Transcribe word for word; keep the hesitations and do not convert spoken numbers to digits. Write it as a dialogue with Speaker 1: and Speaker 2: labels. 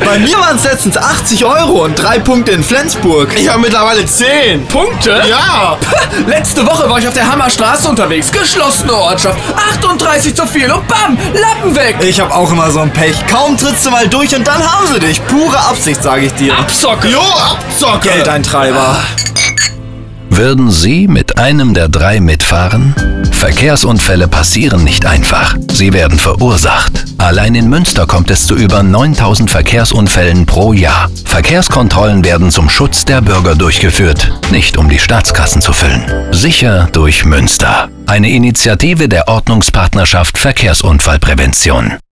Speaker 1: Bei mir waren es letztens achtzig Euro und drei Punkte in Flensburg.
Speaker 2: Ich habe mittlerweile zehn.
Speaker 3: Punkte?
Speaker 2: Ja.
Speaker 3: Letzte Woche war ich auf der Hammerstraße unterwegs. Geschlossene Ortschaft. achtunddreißig zu viel und bam, Lappen weg.
Speaker 1: Ich hab auch immer so ein Pech. Kaum trittst du mal durch und dann haben sie dich. Pure Absicht, sage ich dir.
Speaker 3: Abzocke.
Speaker 2: Jo, Abzocke.
Speaker 1: Geldeintreiber.
Speaker 4: Würden Sie mit einem der drei mitfahren? Verkehrsunfälle passieren nicht einfach. Sie werden verursacht. Allein in Münster kommt es zu über neuntausend Verkehrsunfällen pro Jahr. Verkehrskontrollen werden zum Schutz der Bürger durchgeführt, nicht um die Staatskassen zu füllen. Sicher durch Münster. Eine Initiative der Ordnungspartnerschaft Verkehrsunfallprävention.